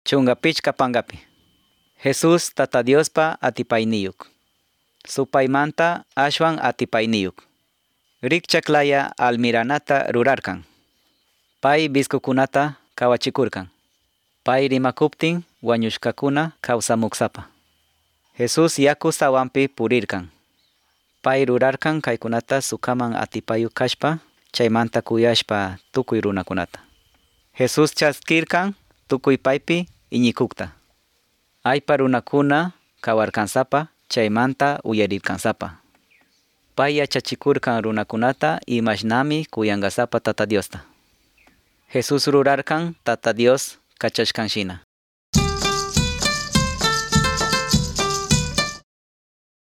Chunga pichka pangapi. Jesús tata Diospa atipayniyuk. Supaymanta ashwan atipayniyuk. Rikchaklaya almiranata rurarkan. Pay biskukunata kawachikurkan. Pay rimakuptin wañushkakuna kawsamuksapa. Jesús yaku sawanpi purirkan. Pay rurarkan kaykunata sukaman atipayuk kashpa, chaymanta kuyashpa tukuy runakunata. Jesús chaskirkan tukuy paypi iñikukta. Aypa runakuna kawarkansapa, chaymanta uyarirkansapa. Pay yachachikurkan runakunata imashnami kuyangasapa tata Diosta. Jesús rurarkan tata Dios kachashkanshina.